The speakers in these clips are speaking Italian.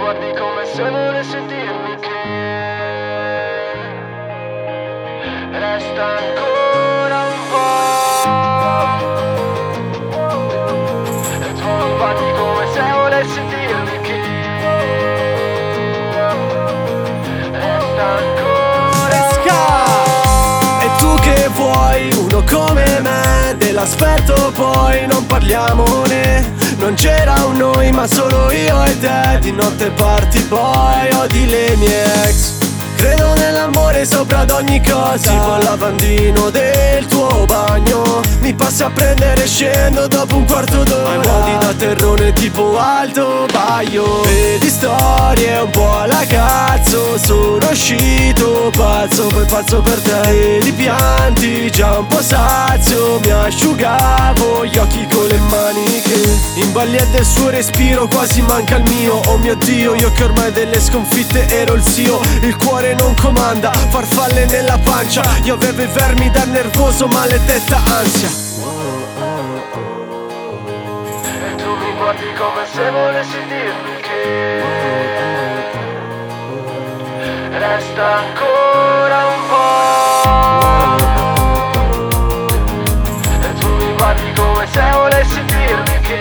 guardi come se volessi dirmi che resta ancora un po'. E tu mi guardi come se volessi dirmi che resta ancora un po'. E tu che vuoi, uno come me, dell'aspetto poi non parliamone. Non c'era un noi ma solo io e te. Di notte party boy, odi le mie ex. Credo nell'amore sopra ad ogni cosa. Tipo il lavandino del tuo bagno. Mi passi a prendere e scendo dopo un quarto d'ora. Hai modi da terrone tipo Alto Baio. Vedi storie un po' alla cazzo. Sono uscito pazzo, poi pazzo per te. E di pianti già un po' sazio. Mi asciugavo gli occhi con le maniche. In balia del suo respiro quasi manca il mio. Oh mio Dio, io che ormai delle sconfitte ero il zio. Il cuore non comanda, farfalle nella pancia. Io avevo i vermi dal nervoso, maledetta ansia. E tu mi guardi come se volessi dirmi che resta ancora un po'. E tu mi guardi come se volessi dirmi che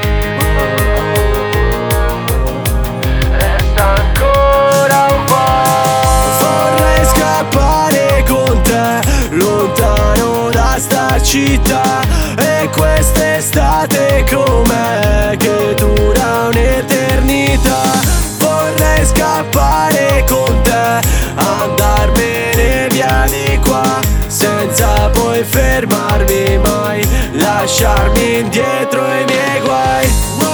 resta ancora un po'. Vorrei scappare con te, lontano da sta città. E quest'estate com'è che dura un'eternità. Vorrei scappare con te, andarmene via di qua, senza poi fermarmi mai, lasciarmi indietro i miei guai.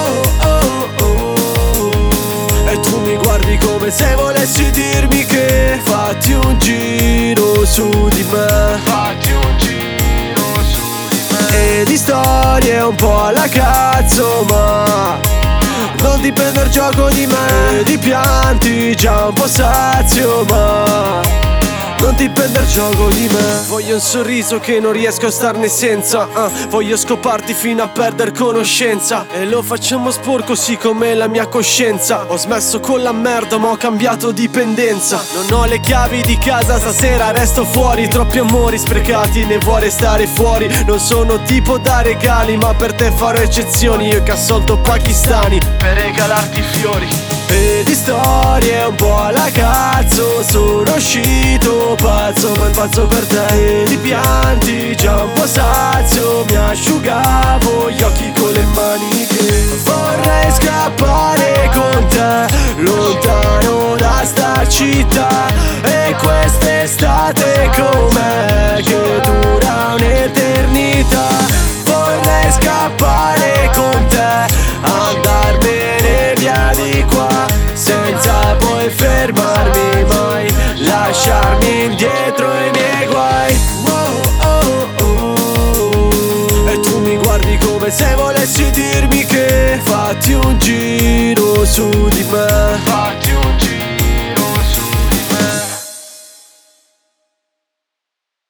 E tu mi guardi come se volessi dirmi che fatti un giro su di me. Fatti un giro su di me. E di storie un po' alla cazzo, ma non ti prendere gioco di me. E di pianti già un po' sazio, ma non ti prendere gioco di me. Voglio un sorriso che non riesco a starne senza. Voglio scoparti fino a perdere conoscenza. E lo facciamo sporco sì come la mia coscienza. Ho smesso con la merda ma ho cambiato dipendenza. Non ho le chiavi di casa, stasera resto fuori. Troppi amori sprecati, ne vuoi restare fuori. Non sono tipo da regali ma per te farò eccezioni. Io che assolto pakistani Per regalarti fiori. e di storie un po' alla cazzo. Sono uscito pazzo, ma pazzo per te. E di pianti già un po' sazio. Mi asciugavo gli occhi con le maniche. Vorrei scappare con te, lontano da sta città. E quest'estate com'è che dura un'eternità. Vorrei scappare con te, andarmene via di qua, senza poi fermarmi mai, lasciarmi indietro i miei guai. E tu mi guardi come se volessi dirmi che fatti un giro su di me. Fatti